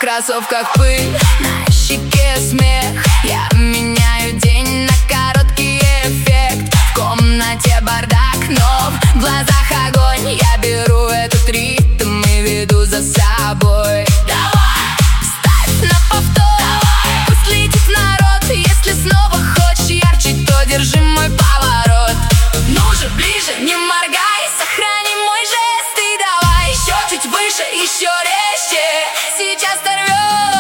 кроссовках пыль, на щеке смех. Я меняю день на короткий эффект. В комнате бардак, но в глазах огонь. Я беру этот ритм и веду за собой. Давай, ставь на повтор, давай, пусть летит народ. Если снова хочешь ярче, то держи мой поворот. Ну же, ближе, не моргай, сохрани мой жест. И давай еще чуть выше, еще резче. Сейчас оторвет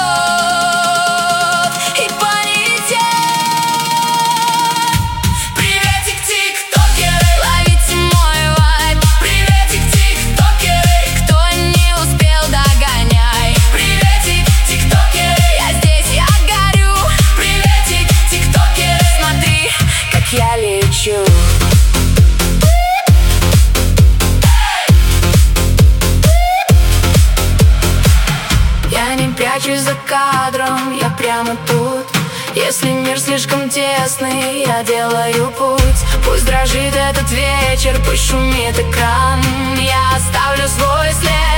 и полетит. Приветик, тиктокеры, ловите мой вайб. Приветик, тиктокеры, кто не успел, догоняй. Приветик, тиктокеры, я здесь, я горю. Приветик, тиктокеры, смотри, как я лечу. Я не прячусь за кадром, я прямо тут. Если мир слишком тесный, я делаю путь. Пусть дрожит этот вечер, пусть шумит экран. Я оставлю свой след.